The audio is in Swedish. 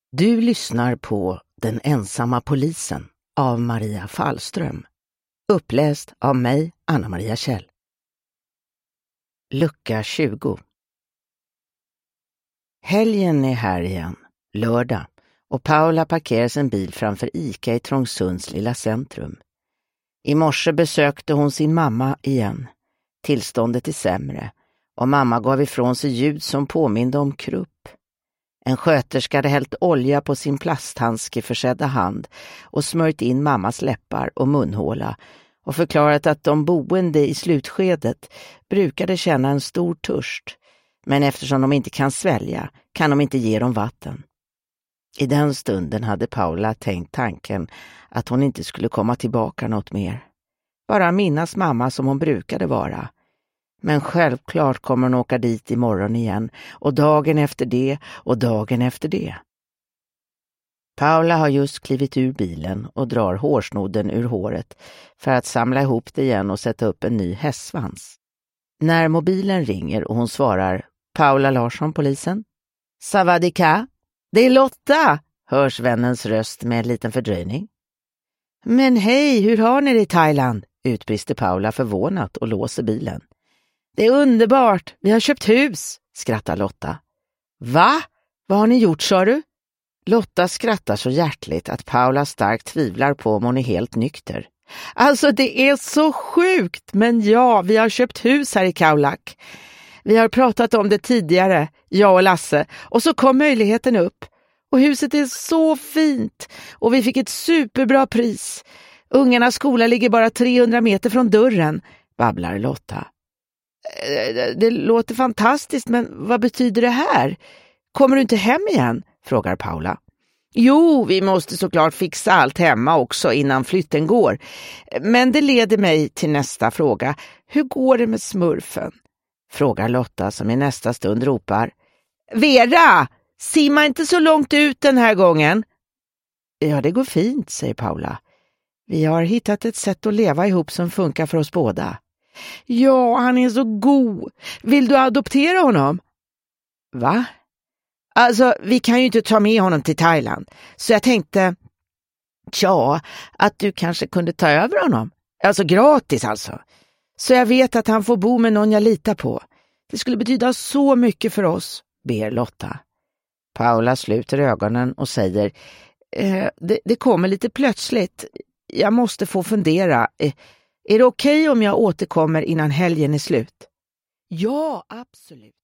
Du lyssnar på Den ensamma polisen av Maria Fallström. Uppläst av mig, Anna-Maria Kjell. Lucka 20. Helgen är här igen, lördag, och Paula parkerar sin bil framför ICA i Trångsunds lilla centrum. I morse besökte hon sin mamma igen. Tillståndet är sämre, och mamma gav ifrån sig ljud som påminde om krupp. En sköterska hade hällt olja på sin plasthandske försedda hand och smörjt in mammas läppar och munhåla och förklarat att de boende i slutskedet brukade känna en stor törst, men eftersom de inte kan svälja kan de inte ge dem vatten. I den stunden hade Paula tänkt tanken att hon inte skulle komma tillbaka något mer. Bara minnas mamma som hon brukade vara. Men självklart kommer hon åka dit imorgon igen, och dagen efter det och dagen efter det. Paula har just klivit ur bilen och drar hårsnoden ur håret för att samla ihop det igen och sätta upp en ny hästsvans. När mobilen ringer och hon svarar Paula Larsson, polisen. Savadika, det är Lotta, hörs vännens röst med en liten fördröjning. Men hej, hur har ni det i Thailand? Utbrister Paula förvånat och låser bilen. Det är underbart, vi har köpt hus, skrattar Lotta. Va? Vad har ni gjort, sa du? Lotta skrattar så hjärtligt att Paula starkt tvivlar på om hon är helt nykter. Alltså det är så sjukt, men ja, vi har köpt hus här i Kaulak. Vi har pratat om det tidigare, jag och Lasse, och så kom möjligheten upp. Och huset är så fint, och vi fick ett superbra pris. Ungarnas skola ligger bara 300 meter från dörren, babblar Lotta. Det låter fantastiskt, men vad betyder det här? Kommer du inte hem igen? Frågar Paula. Jo, vi måste såklart fixa allt hemma också innan flytten går. Men det leder mig till nästa fråga. Hur går det med smurfen? Frågar Lotta som i nästa stund ropar. Vera, simma inte så långt ut den här gången. Ja, det går fint, säger Paula. Vi har hittat ett sätt att leva ihop som funkar för oss båda. Ja, han är så god. Vill du adoptera honom? Va? Alltså, vi kan ju inte ta med honom till Thailand. Så jag tänkte, att du kanske kunde ta över honom. Alltså gratis alltså. Så jag vet att han får bo med någon jag litar på. Det skulle betyda så mycket för oss, ber Lotta. Paula sluter ögonen och säger, det kommer lite plötsligt. Jag måste få fundera. Är det okej om jag återkommer innan helgen är slut? Ja, absolut.